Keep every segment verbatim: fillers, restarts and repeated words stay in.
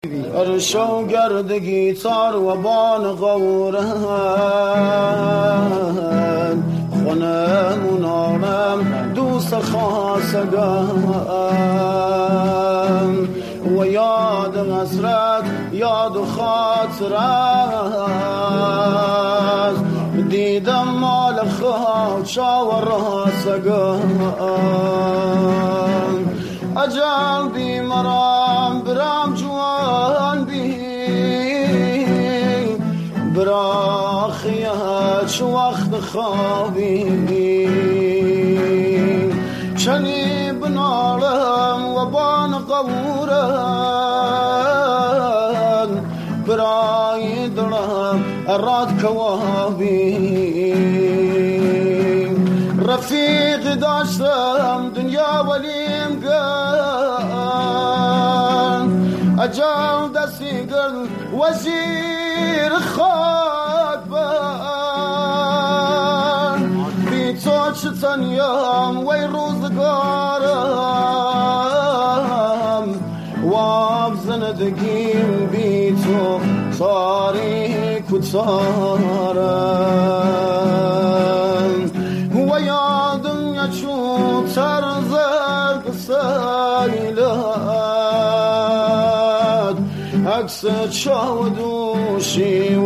ارشو گرد گیتار و بان غورن خونه منارم دوست خاصگم و یاد حسرت یاد خاطرت دیدم مال خوچا و راسگم اجل بیمرم برم جوان بی براخیت چو وقت خوابی چنی بنالم و بان قبورم برای دلم اراد کوابی رفیق داشتم دنیا ولیم گن اجل دستی گل وزیر خاک بن بی تو چه تنیم وی روزگارم واب زندگیم بی تو تاریک و تارم و یادم یچو ترزرگ سیلد عکس چاودوشی و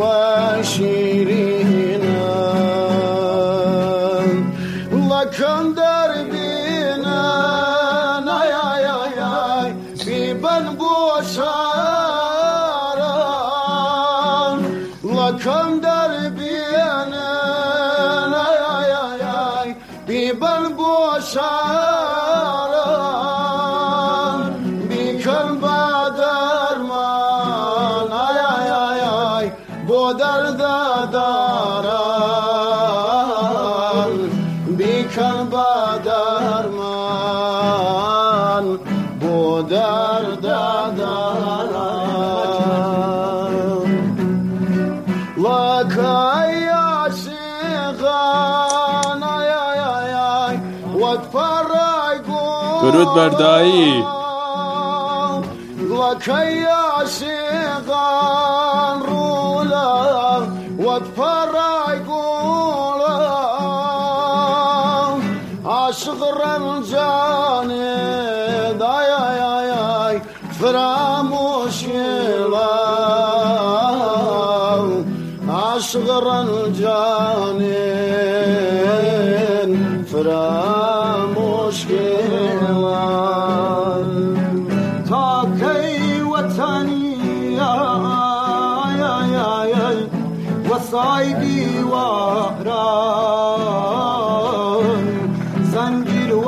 شیرینم لکن در بینن ای ای ای ای بی بن بوشارم لکن در بینن ای ای ای ای بی بن بوشارم بی کن بدر من ای ای ای ای با درد دارم بی کن بدر من با درد دارم لکای عاشقان ای ای ای ای وقت پرای گل درود بر دایی لکای عاشقان رولا وقت پرای گل عاشق رنجانی دای ای ای ای فراموشیلم عاشق رنجانی فراموشیلم تا کی وطنی ای ای ای ای وصایدی واران زنجیر و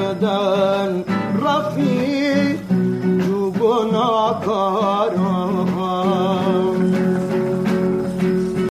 گردن رفیق جو گناهکاران